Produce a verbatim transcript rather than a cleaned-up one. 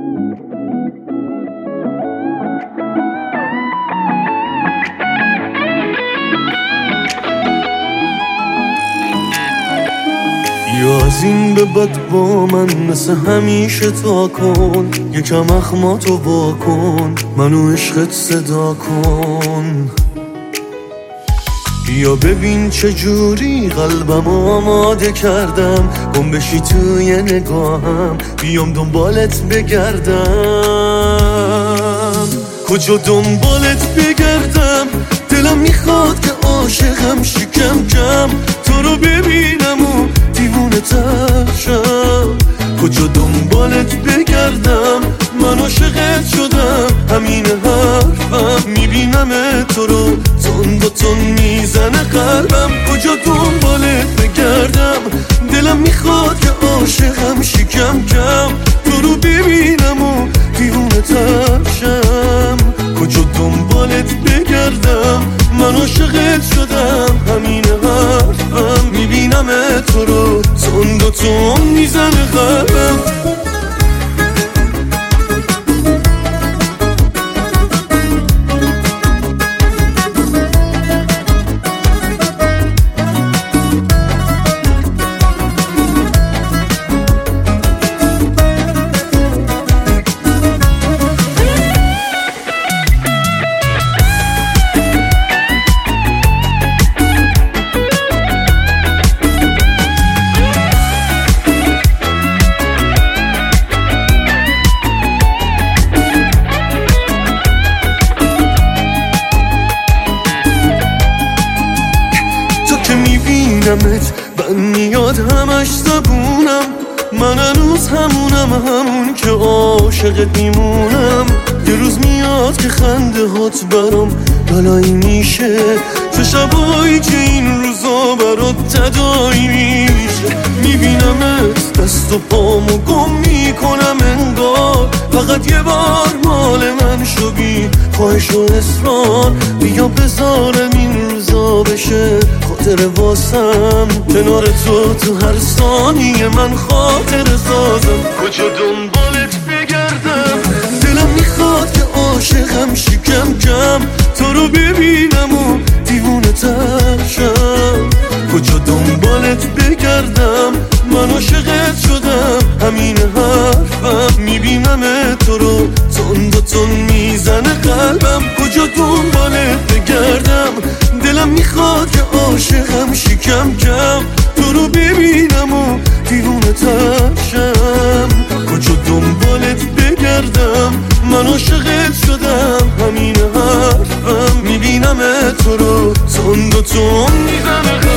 یا از این به بعد با من مثل همیشه تا کن، یکم اخماتو با کن، منو عشقت صدا کن. یا ببین چجوری قلبم آماده کردم، گم بشی توی نگاهم، بیام دنبالت بگردم. کجا دنبالت بگردم؟ دلم میخواد که عاشقم شکم کم، تو رو ببینم و دیوونه تر شم. کجا دنبالت بگردم؟ من عاشقت شدم، همین حرفم، میبینم تو رو تون با تون میزنه قلبم. کجا دنبالت بگردم؟ دلم میخواد که عاشقم شکم کم، تو رو ببینم و دیوونه تر شم. کجا دنبالت بگردم؟ من عاشقت شدم، همین حرفم، میبینم تو رو تون با تون میزنه قلبم. میبینمت من میاد همش زبونم، من هنوز همونم، همون که عاشقت میمونم. یه روز میاد که خنده هات برام بلایی میشه، چه شبایی که این روزا برات تدایی میشه. میبینمت دست و پامو گم میکنم انگار، فقط یه بار مال من شو بی خواهش و اصرار. بیا بذارم این روزا بشه خاطر واسم، کنار تو تو هر ثانیه من خاطر سازم. کجا دنبالت بگردم؟ دلم میخواد که عاشقم شکم کم، تو رو ببینم و دیوونه تر شم. کجا دنبالت بگردم؟ من عاشقت شدم، همین حرفم، میبینم تو رو تون با تون میزنه قلبم. کجا دنبالت بگردم؟ دلم میخواد که عاشقم شکم کم، تو رو ببینم و دیوونه تر شم. کجا دنبالت بگردم؟ من عاشقت شدم، همین حرفم، میبینم تو رو تون با تون میزنه.